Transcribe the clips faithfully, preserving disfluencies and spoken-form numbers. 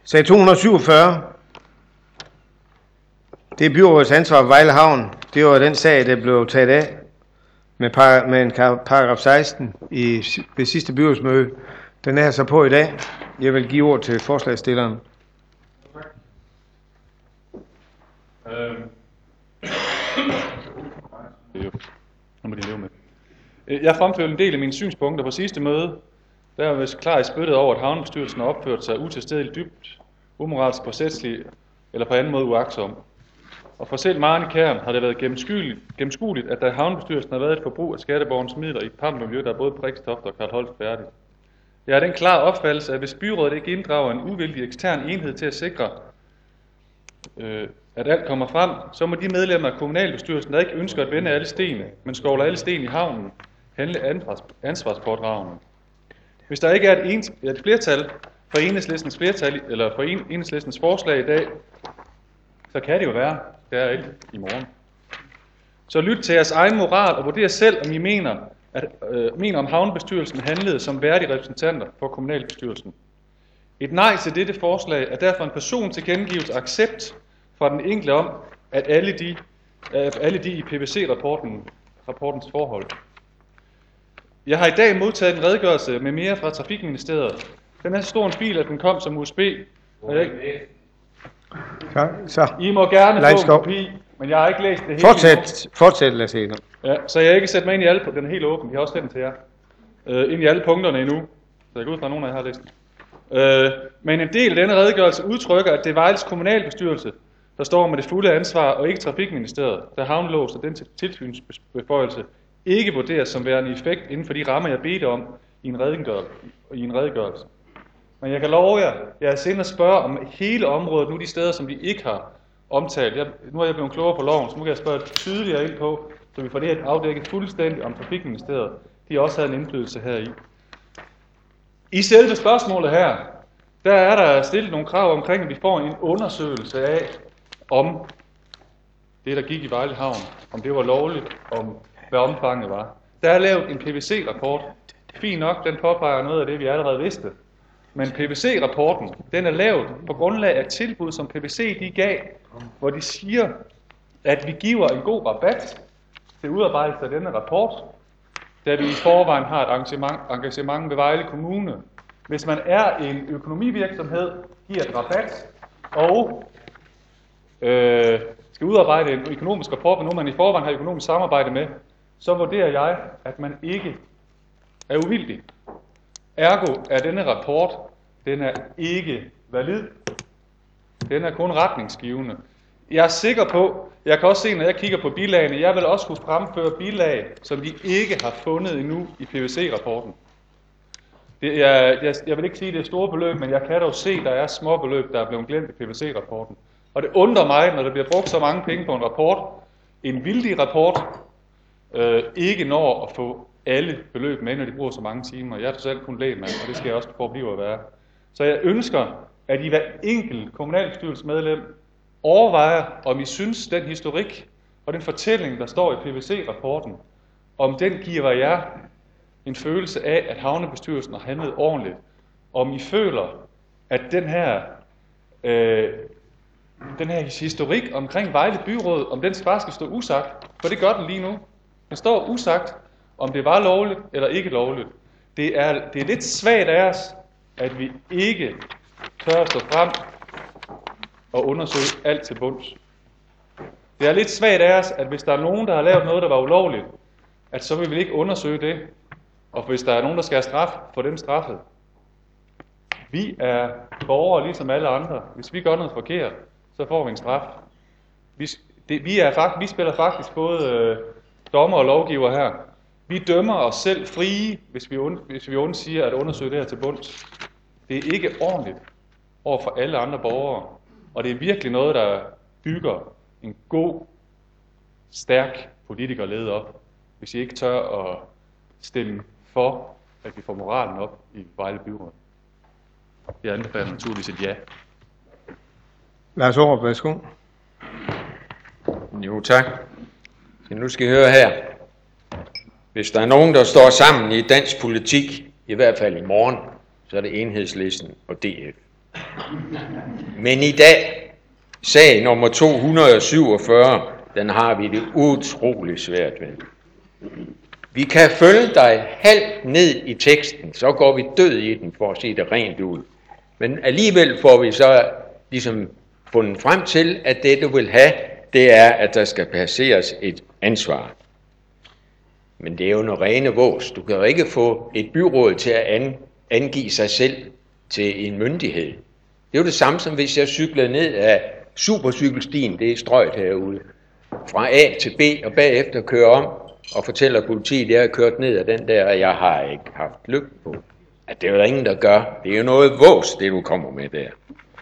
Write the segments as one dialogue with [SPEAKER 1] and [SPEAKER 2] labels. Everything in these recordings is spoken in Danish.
[SPEAKER 1] Sag to hundrede syvogfyrre. Det er byrådets ansvar på Vejle Havn. Det var den sag, der blev taget af med, par, med en paragraf seksten i ved sidste byrådsmøde. Den er så på i dag. Jeg vil give ord til forslagsstilleren.
[SPEAKER 2] Jeg fremførte en del af mine synspunkter på sidste møde. Der er vist klart spyttet over, at havnebestyrelsen har opført sig utilstedeligt dybt, umoralsk, forsætsligt eller på anden måde uagtsom. Og for selv Marne Kern har det været gennemskueligt, gennemskueligt, at der i havnebestyrelsen har været et forbrug af skatteborgernes midler i et pampmiljø, der er både Brixtoft og Karl Holst færdigt. Jeg har den klare opfattelse, at hvis byrådet ikke inddrager en uvildig ekstern enhed til at sikre, øh, at alt kommer frem, så må de medlemmer af kommunalbestyrelsen, der ikke ønsker at vende alle stenene, men skovler alle sten i havnen, handle ansvars, ansvarspådragende. Hvis der ikke er et, en, et flertal for Enhedslistens flertal eller for en, Enhedslistens forslag i dag, så kan det jo være, det er ikke i morgen. Så lyt til jeres egen moral og vurder selv, om I mener, at, øh, mener om havnebestyrelsen handlede som værdige repræsentanter for kommunalbestyrelsen. Et nej til dette forslag er derfor en person til gengivelse accept fra den enkelte om, at alle de, at alle de i P V C-rapporten rapportens forhold. Jeg har i dag modtaget en redegørelse med mere fra Trafikministeriet. Den er så stor en fil, at den kom som U S B. Jeg...
[SPEAKER 1] Så, så.
[SPEAKER 2] I må gerne
[SPEAKER 1] Leif
[SPEAKER 2] få en
[SPEAKER 1] Skov.
[SPEAKER 2] kopi, men jeg har ikke læst det hele.
[SPEAKER 1] Fortsæt, fortsæt, lad os se.
[SPEAKER 2] Ja, så jeg har ikke sat mig ind i alle, den er helt åben, jeg har også sendt den til jer. Uh, ind i alle punkterne endnu, så jeg går ud fra, at nogen af jer har læst den. Uh, men en del af denne redegørelse udtrykker, at det er Vejles kommunalbestyrelse, der står med det fulde ansvar, og ikke Trafikministeriet, der havnelås og den tilsynsbeføjelse ikke vurderes som værende effekt inden for de rammer, jeg bedte om i en redegørelse. I en redegørelse. Men jeg kan love jer, jeg er sendt at spørge om hele området, nu de steder, som de ikke har omtalt. Jeg, nu er jeg blevet klogere på loven, så nu kan jeg spørge tydeligere ind på, så vi får det afdækket fuldstændig om Trafikministeriet. De også havde en indflydelse her i. I selve spørgsmålet her, der er der stillet nogle krav omkring, at vi får en undersøgelse af, om det, der gik i Vejle Havn, om det var lovligt, om hvad omfanget var. Der er lavet en P V C-rapport. Fint nok, den påpeger noget af det, vi allerede vidste. Men P V C-rapporten, den er lavet på grundlag af tilbud, som P V C de gav, hvor de siger, at vi giver en god rabat til udarbejdelse af denne rapport, da vi i forvejen har et engagement, engagement ved Vejle Kommune. Hvis man er en økonomivirksomhed, giver et rabat, og øh, skal udarbejde en økonomisk rapport, med nogen man i forvejen har økonomisk samarbejde med, så vurderer jeg, at man ikke er uvildig. Ergo er denne rapport, den er ikke valid. Den er kun retningsgivende. Jeg er sikker på, jeg kan også se, når jeg kigger på bilagene, jeg vil også kunne fremføre bilag, som de ikke har fundet endnu i P V C-rapporten. Det er, jeg, jeg vil ikke sige, at det er store beløb, men jeg kan dog se, at der er små beløb, der er blevet glemt i P V C-rapporten. Og det undrer mig, når der bliver brugt så mange penge på en rapport, en vildig rapport, øh, ikke når at få alle beløb med, når de bruger så mange timer. Jeg har selv kun lægemand, og det skal jeg også forblive at være. Så jeg ønsker, at I hver enkelt kommunalbestyrelsesmedlem overvejer, om I synes, den historik og den fortælling, der står i P V C-rapporten, om den giver jer en følelse af, at havnebestyrelsen har handlet ordentligt. Om I føler, at den her, øh, den her historik omkring Vejle Byråd, om den bare skal stå usagt, for det gør den lige nu. Den står usagt, om det var lovligt eller ikke lovligt. Det er, det er lidt svagt af os, at vi ikke tør at stå frem og undersøge alt til bunds. Det er lidt svagt af os, at hvis der er nogen, der har lavet noget, der var ulovligt, at så vil vi ikke undersøge det. Og hvis der er nogen, der skal have straf, få dem straffet. Vi er borgere ligesom alle andre. Hvis vi gør noget forkert, så får vi en straf. Vi, det, vi, er fakt, vi spiller faktisk både øh, dommer og lovgiver her. Vi dømmer os selv frie, hvis vi, und, hvis vi undsiger at undersøge det her til bunds. Det er ikke ordentligt over for alle andre borgere. Og det er virkelig noget, der bygger en god, stærk politikerlede op. Hvis I ikke tør at stemme for, at vi får moralen op i Vejle Byråd. Jeg anbefaler naturligvis et ja.
[SPEAKER 1] Lars Aarup, værsgo.
[SPEAKER 3] Jo, tak. Så nu skal I høre her. Hvis der er nogen, der står sammen i dansk politik, i hvert fald i morgen, så er det Enhedslisten og D F. Men i dag, sag nummer to hundrede og syvogfyrre, den har vi det utroligt svært ved. Vi kan følge dig halvt ned i teksten, så går vi død i den, for at sige det rent ud. Men alligevel får vi så ligesom fundet frem til, at det du vil have, det er, at der skal placeres et ansvar. Men det er jo noget rene vås. Du kan jo ikke få et byråd til at angive sig selv til en myndighed. Det er jo det samme som hvis jeg cyklede ned af supercykelstien, det er strøget herude, fra A til B, og bagefter kører om og fortæller politiet, at jeg har kørt ned af den der, og jeg har ikke haft lykke på. At det er jo der ingen, der gør. Det er jo noget vås, det du kommer med der.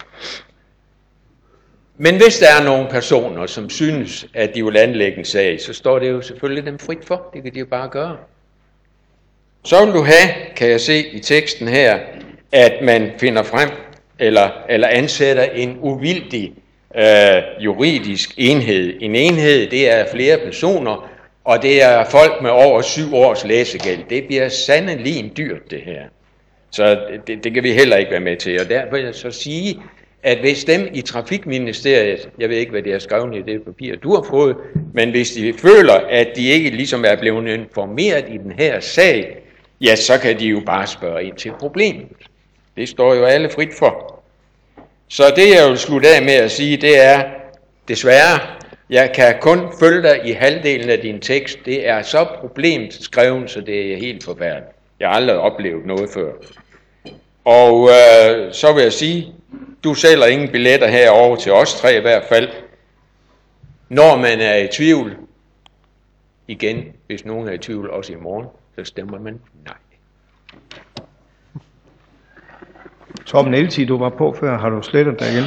[SPEAKER 3] Men hvis der er nogle personer, som synes, at de vil anlægge en sag, så står det jo selvfølgelig dem frit for. Det kan de jo bare gøre. Så vil du have, kan jeg se i teksten her, at man finder frem, eller, eller ansætter en uvildig øh, juridisk enhed. En enhed, det er flere personer, og det er folk med over syv års læsegæld. Det bliver sandelig en dyrt, det her. Så det, det kan vi heller ikke være med til. Og derfor vil jeg så sige, at hvis dem i Trafikministeriet, jeg ved ikke, hvad de har skrevet i det papir, du har fået, men hvis de føler, at de ikke ligesom er blevet informeret i den her sag, ja, så kan de jo bare spørge ind til problemet. Det står jo alle frit for. Så det, jeg vil slutte af med at sige, det er, desværre, jeg kan kun følge dig i halvdelen af din tekst. Det er så problemet skrevet, så det er helt forfærdeligt. Jeg har aldrig oplevet noget før. Og øh, så vil jeg sige, du sælger ingen billetter herover til os tre i hvert fald. Når man er i tvivl, igen, hvis nogen er i tvivl også i morgen, så stemmer man nej.
[SPEAKER 1] Torben Elti, du var på før, har du slettet dig igen?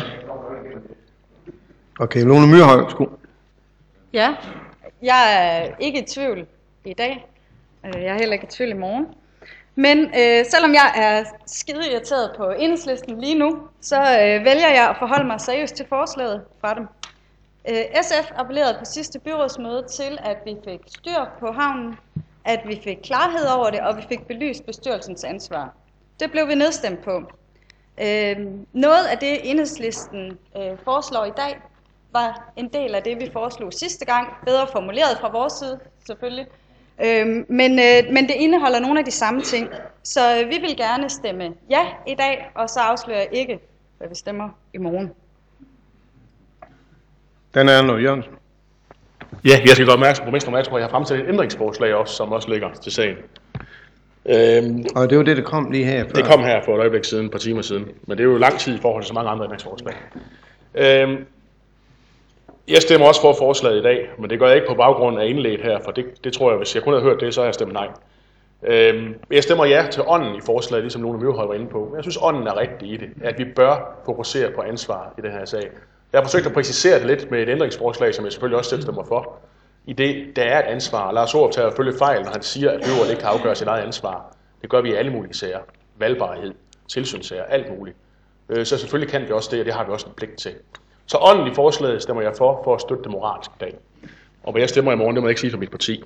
[SPEAKER 1] Okay, Lone Myrhøj, sko.
[SPEAKER 4] Ja, jeg er ikke i tvivl i dag. Jeg er heller ikke i tvivl i morgen. Men øh, selvom jeg er skide irriteret på Enhedslisten lige nu, så øh, vælger jeg at forholde mig seriøst til forslaget fra dem. Øh, S F appellerede på sidste byrådsmøde til, at vi fik styr på havnen, at vi fik klarhed over det, og vi fik belyst bestyrelsens ansvar. Det blev vi nedstemt på. Øh, noget af det, Enhedslisten øh, foreslår i dag, var en del af det, vi foreslog sidste gang, bedre formuleret fra vores side selvfølgelig. Øhm, men, øh, men det indeholder nogle af de samme ting, så øh, vi vil gerne stemme ja i dag, og så afslører jeg ikke, hvad vi stemmer i morgen.
[SPEAKER 1] Den er noget, Jørgensen.
[SPEAKER 5] Ja, jeg skal godt opmærksom på, at jeg har fremsat et ændringsforslag også, som også ligger til sagen. Øhm,
[SPEAKER 1] og det var det, der kom lige her før.
[SPEAKER 5] Det kom her for et øjeblik siden, et par timer siden, men det er jo lang tid i forhold til så mange andre ændringsforslag. Øhm, Jeg stemmer også for forslaget i dag, men det gør jeg ikke på baggrund af indlægget her, for det, det tror jeg, hvis jeg kun havde hørt det, så havde jeg stemt nej. Øhm, jeg stemmer ja til ånden i forslaget, ligesom Lone Myrhøj var inde på. Jeg synes, ånden er rigtig i det, at vi bør fokusere på ansvar i den her sag. Jeg har forsøgt at præcisere det lidt med et ændringsforslag, som jeg selvfølgelig også selv stemmer for. I det, der er et ansvar. Lars Aarup tager følge fejl, når han siger, at byrådet ikke kan afgøre sit eget ansvar. Det gør vi i alle mulige sager. Valgbarhed, tilsynssager, alt muligt. Øh, så selvfølgelig kan vi også det, og det har vi også en pligt til. Så ånden i forslaget stemmer jeg for, for at støtte det moralsk i dag. Og hvad jeg stemmer i morgen, det må jeg ikke sige for mit parti.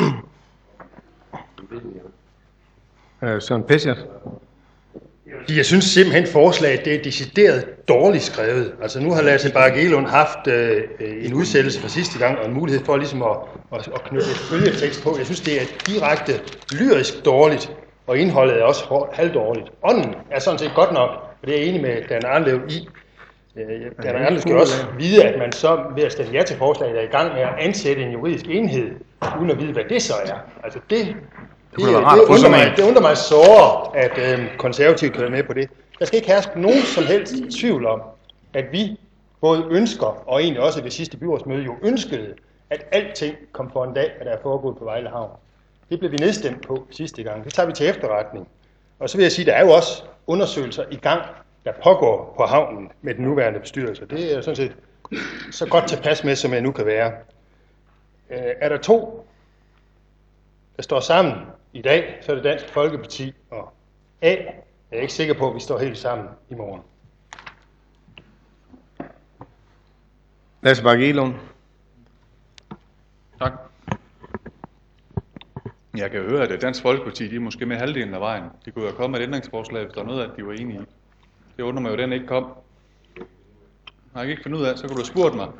[SPEAKER 1] øh, Søren Pessert.
[SPEAKER 6] Jeg synes simpelthen, forslaget det er decideret dårligt skrevet. Altså nu har Lasse Bagge Egelund haft øh, en udsættelse fra sidste gang, og en mulighed for ligesom at, at, at knytte et følgetekst på. Jeg synes, det er direkte lyrisk dårligt, og indholdet er også halvdårligt. Ånden er sådan set godt nok, og det er jeg enig med Dan Arnlev i. Dan Arnlev skal også vide, at man så ved at stemme ja til forslaget er i gang med at ansætte en juridisk enhed, uden at vide, hvad det så er. Altså det... Det, det, det, undrer mig, det undrer mig såre, at øh, konservative kører med på det. Der skal ikke herske nogen som helst tvivl om, at vi både ønsker, og egentlig også ved sidste byrådsmøde jo ønskede, at alting kom for en dag, hvad der er foregået på Vejle Havn. Det blev vi nedstemt på sidste gang. Det tager vi til efterretning. Og så vil jeg sige, at der er jo også undersøgelser i gang, der pågår på havnen med den nuværende bestyrelse. Det er sådan set så godt tilpas med, som jeg nu kan være. Øh, er der to, der står sammen i dag, så er det Dansk Folkeparti og A. Jeg er ikke sikker på, at vi står helt sammen i morgen.
[SPEAKER 1] Lasse Bagge Egelund.
[SPEAKER 2] Tak. Jeg kan høre, at Dansk Folkeparti de er måske med halvdelen af vejen. De kunne jo komme med et ændringsforslag, hvis der er noget, at de var enige i. Det undrer mig jo, den ikke kom. Jeg kan ikke finde ud af, så kunne du have spurgt mig.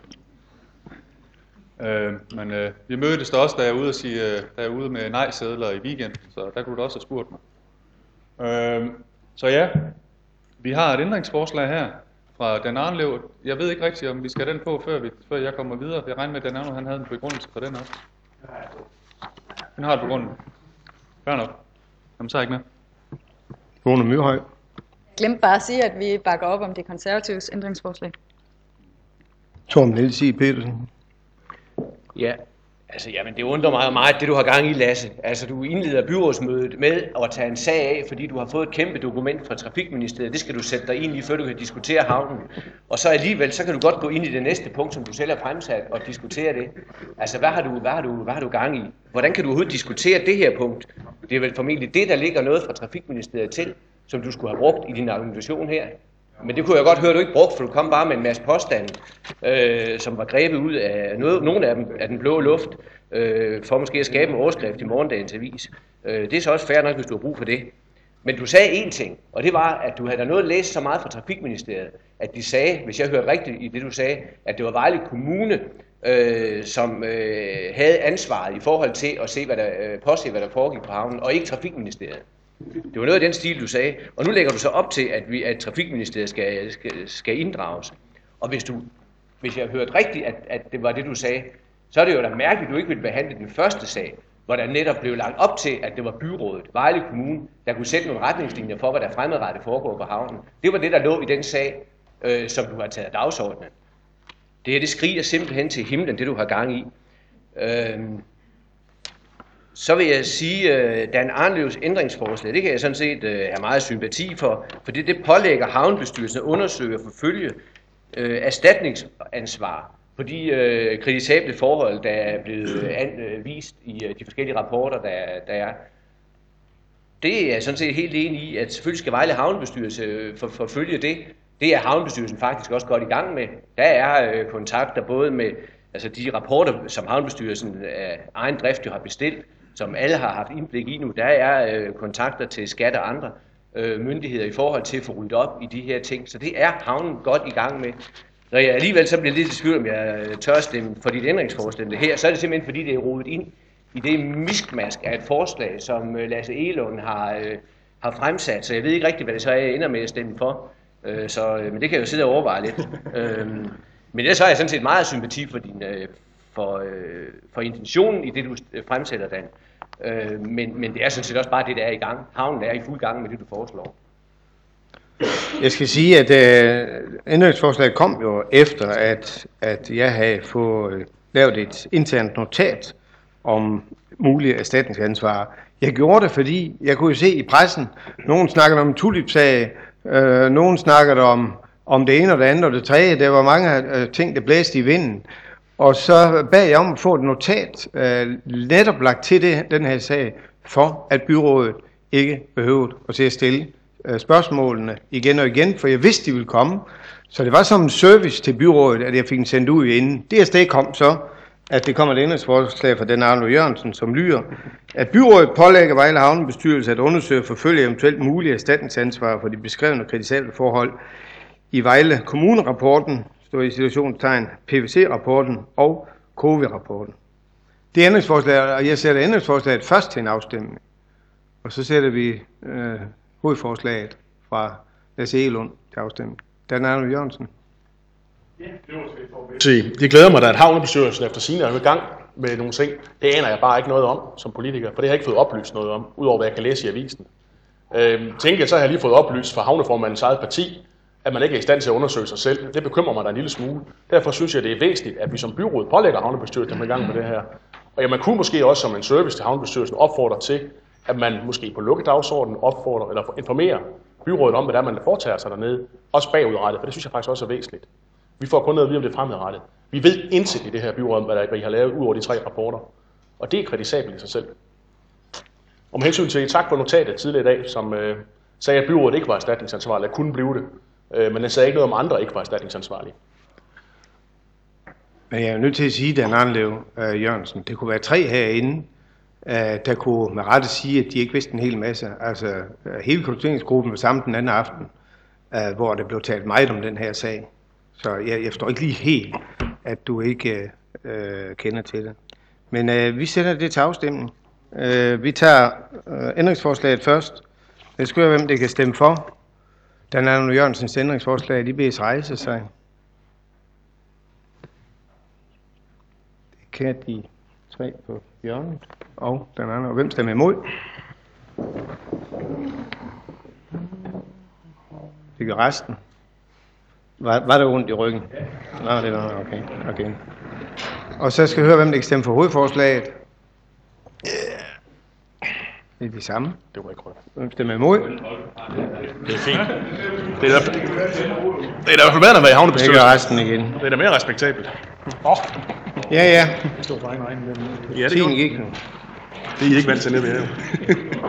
[SPEAKER 2] Øh, men øh, vi mødtes der også, da jeg er ude, at sige, øh, da jeg er ude med nej-sædler i weekenden, så der kunne du også have spurgt mig. Øh, så ja, vi har et ændringsforslag her fra Dan Arnlev. Jeg ved ikke rigtigt, om vi skal have den på, før, vi, før jeg kommer videre. Jeg regner med, at Dan Arnlev, han havde en begrundelse for den også. Han har et begrundelse. Fair nok. Jamen, så er ikke med.
[SPEAKER 1] Rune Myrhøj.
[SPEAKER 4] Jeg glemte bare at sige, at vi bakker op om de konservatives ændringsforslag.
[SPEAKER 1] Torben Nielsen Petersen.
[SPEAKER 7] Ja, altså jamen, det undrer mig meget, det du har gang i, Lasse. Altså du indleder byrådsmødet med at tage en sag af, fordi du har fået et kæmpe dokument fra Trafikministeriet. Det skal du sætte dig ind i, før du kan diskutere havnen. Og så alligevel, så kan du godt gå ind i det næste punkt, som du selv har fremsat, og diskutere det. Altså hvad har du, hvad har du, hvad har du gang i? Hvordan kan du overhovedet diskutere det her punkt? Det er vel formentlig det, der ligger noget fra Trafikministeriet til, som du skulle have brugt i din argumentation her. Men det kunne jeg godt høre, du ikke brugte, for du kom bare med en masse påstande, øh, som var grebet ud af noget, nogle af dem af den blå luft, øh, for måske at skabe en overskrift i morgendagens avis. Øh, det er så også fair nok, hvis du har brug for det. Men du sagde én ting, og det var, at du havde noget at læse så meget fra Trafikministeriet, at de sagde, hvis jeg hørte rigtigt i det, du sagde, at det var Vejle Kommune, øh, som øh, havde ansvaret i forhold til at se, hvad der, øh, påse, hvad der foregik på havnen, og ikke Trafikministeriet. Det var noget af den stil, du sagde. Og nu lægger du så op til, at, vi, at Trafikministeriet skal, skal, skal inddrages. Og hvis, du, hvis jeg har hørt rigtigt, at, at det var det, du sagde, så er det jo da mærkeligt, at du ikke ville behandle den første sag, hvor der netop blev lagt op til, at det var byrådet, Vejle Kommune, der kunne sætte nogle retningslinjer for, hvad der fremadrettet foregår på havnen. Det var det, der lå i den sag, øh, som du har taget af dagsordenen. Det her, det skriger simpelthen til himlen, det du har gang i. Øh, Så vil jeg sige, at Dan Arnlevs ændringsforslag, det kan jeg sådan set uh, have meget sympati for, fordi det pålægger havnebestyrelsen at undersøge og forfølge uh, erstatningsansvar på de uh, kritisable forhold, der er blevet uh, vist i uh, de forskellige rapporter, der, der er. Det er jeg sådan set helt enig i, at selvfølgelig skal Vejle Havnebestyrelse for, forfølge det. Det er havnebestyrelsen faktisk også godt i gang med. Der er uh, kontakter både med altså de rapporter, som havnebestyrelsen af egen drift jo har bestilt, som alle har haft indblik i nu. Der er øh, kontakter til skat og andre øh, myndigheder i forhold til at få ryddet op i de her ting. Så det er havnen godt i gang med. Når jeg alligevel så bliver lidt i tvivl, om jeg tør stemme for dit ændringsforslag her, så er det simpelthen fordi, det er rodet ind i det miskmask af et forslag, som Lasse Egelund har, øh, har fremsat. Så jeg ved ikke rigtigt, hvad det så er, jeg ender med at stemme for. Øh, så, øh, men det kan jeg jo sidde og overveje lidt. øh, men det så er jeg sådan set meget sympati for din... Øh, For, øh, for intentionen i det, du fremsætter, Dan. Øh, men, men det er sådan set også bare det, der er i gang. Havnen er i fuld gang med det, du foreslår.
[SPEAKER 1] Jeg skal sige, at øh, ændringsforslaget kom jo efter, at, at jeg havde fået øh, lavet et internt notat om mulige erstatningsansvar. Jeg gjorde det, fordi jeg kunne jo se i pressen, nogen snakkede om en tulipsag, øh, nogen snakkede om, om det ene og det andet og det tredje. Der var mange øh, ting, der blæste i vinden. Og så bad jeg om at få et notat øh, netop lagt til det, den her sag, for at byrådet ikke behøvede at se at stille øh, spørgsmålene igen og igen, for jeg vidste, de ville komme. Så det var som en service til byrådet, at jeg fik den sendt ud inden. Det afsted kom så, at det kommer et ændringsforslag fra den Arno Jørgensen, som lyder, at byrådet pålægger Vejle Havnebestyrelse at undersøge og forfølge eventuelt mulige erstatningsansvar for de beskrevne kritisable forhold i Vejle Kommune-rapporten, står i situationstegn P V C-rapporten og C O V I-rapporten. Det er ændringsforslag, og jeg sætter ændringsforslaget først til en afstemning. Og så sætter vi øh, hovedforslaget fra Lasse Egelund til afstemning. Dan Arno Jørgensen.
[SPEAKER 5] Ja, det var det. Det glæder mig da, at havnebestyrelsen efter sigende er i gang med nogle ting. Det aner jeg bare ikke noget om som politiker, for det har jeg ikke fået oplyst noget om, udover hvad jeg kan læse i avisen. Øhm, tænker så har jeg lige fået oplyst fra havneformandens eget parti, at man ikke er i stand til at undersøge sig selv. Det bekymrer mig da en lille smule. Derfor synes jeg, det er væsentligt, at vi som byråd pålægger havnebestyrelsen i gang med det her. Og ja, man kunne måske også som en service til havnebestyrelsen opfordre til, at man måske på lukkedagsordenen opfordrer eller informerer byrådet om, hvad der man foretager sig dernede. Også bagudrettet, for det synes jeg faktisk også er væsentligt. Vi får kun noget at vide om det fremadrettet. Vi ved intet i det her byråd, hvad der I har lavet ud over de tre rapporter. Og det er kritisabelt i sig selv. Om hensyn til, tak for notatet tidligere i dag, som øh, sagde, at byrådet ikke var erstatningsansvarlig, eller kunne blive det. Øh, men den sagde ikke noget om andre ikke var erstatningsansvarlige.
[SPEAKER 1] Men jeg er nødt til at sige, Dan Arnlev øh, Jørgensen, det kunne være tre herinde, øh, der kunne med rette sige, at de ikke vidste en hel masse. Altså, hele kultureringsgruppen var sammen den anden aften. uh, hvor der blev talt meget om den her sag. Så jeg, jeg forstår ikke lige helt, at du ikke uh, kender til det. Men uh, vi sender det til afstemning. Uh, vi tager uh, ændringsforslaget først. Jeg skal høre, hvem det kan stemme for. Dan Arno Jørgensens ændringsforslag, de bedes rejse sig. Det kan de tre på hjørnet. Og Dan Arno. Hvem stemmer imod? Det gør resten. Var, var der ondt i ryggen? Nå, det var okay. okay. Og så skal jeg høre, hvem der kan stemme for hovedforslaget. Det er de samme.
[SPEAKER 5] Det var ikke rødt.
[SPEAKER 1] Hvem stemmer imod?
[SPEAKER 5] Det er fint. Det er da, det er da i hvert fald bedre at være i
[SPEAKER 1] Det
[SPEAKER 5] havnebestyrelsen.
[SPEAKER 1] gør resten igen.
[SPEAKER 5] Det er da mere respektabelt. Åh, oh,
[SPEAKER 1] Ja, ja.
[SPEAKER 5] ja, det
[SPEAKER 1] Fint gik den.
[SPEAKER 5] Det er I ikke vant til nede ved her.